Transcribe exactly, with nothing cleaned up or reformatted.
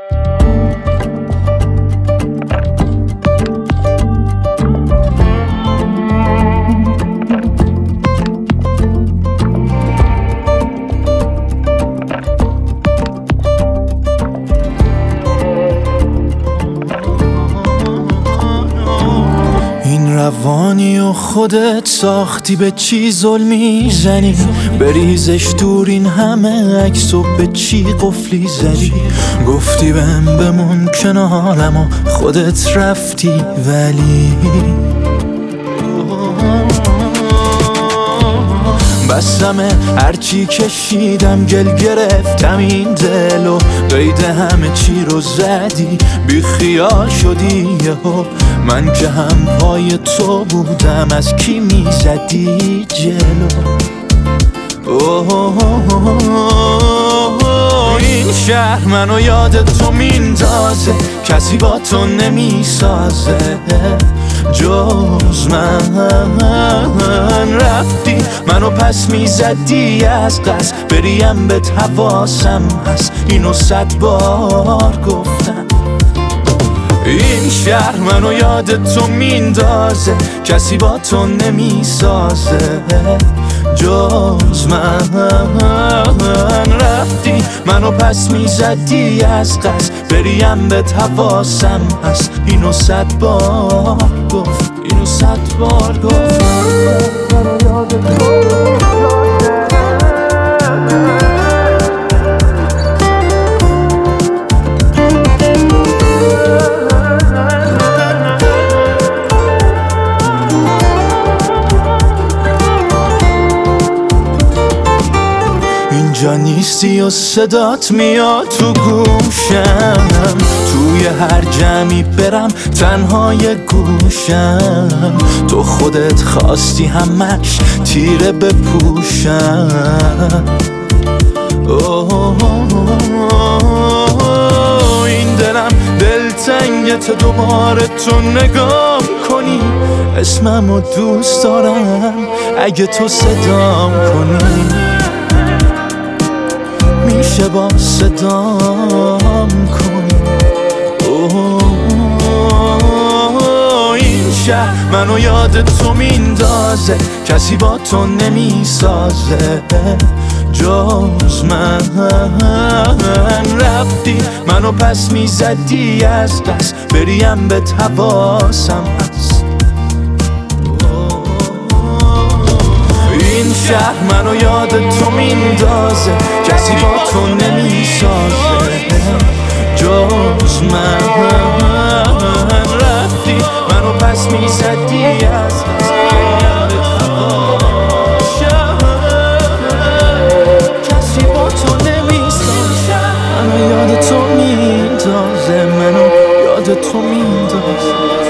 روانی و خودت ساختی، به چی ظلمی زنی؟ بریزش دور این همه عکس و به چی قفلی زدی؟ گفتی بهم بمون کنارم و خودت رفتی، ولی بسمه هرچی کشیدم گل گرفتم این دل و قید همه چی رو زدی، بی خیال شدی یهو. من که هم پای تو بودم، از کی میزدی جلو؟ این شهر منو یاد تو میندازه، کسی با تو نمیسازه جز من. رفتی منو پس میزدی از قصد، بریم به حواسم هست، اینو صد بار گفتم. این شهر منو یاد تو میندازه، کسی با تو نمیسازه جز من. رفتی منو پس میزدی از قصد، بریم به حواسم هست، اینو صد بار گفت، اینو صد بار گفت. اینجا نیستی و صدات میاد تو گوشم، توی هر جمعی برم تنهای گوشم. تو خودت خواستی همش تیره بپوشم. این دلم دلتنگت دوباره تو نگام کنی، اسممو دوست دارم اگه تو صدام کنی. میشه با صدام کنی. این شهر منو یاد تو میندازه، کسی با تو نمیسازه جز من. رفتی منو پس میزدی از قصد، بریم به حواسم هست. این شهر منو یاد تو میندازه، کسی با تو نمیسازه جز من. رفتی منو پس میزدی از قصد، بریم به حواسم، کسی با تو نمیسازه. منو یاد تو میندازه، منو یاد تو میندازه.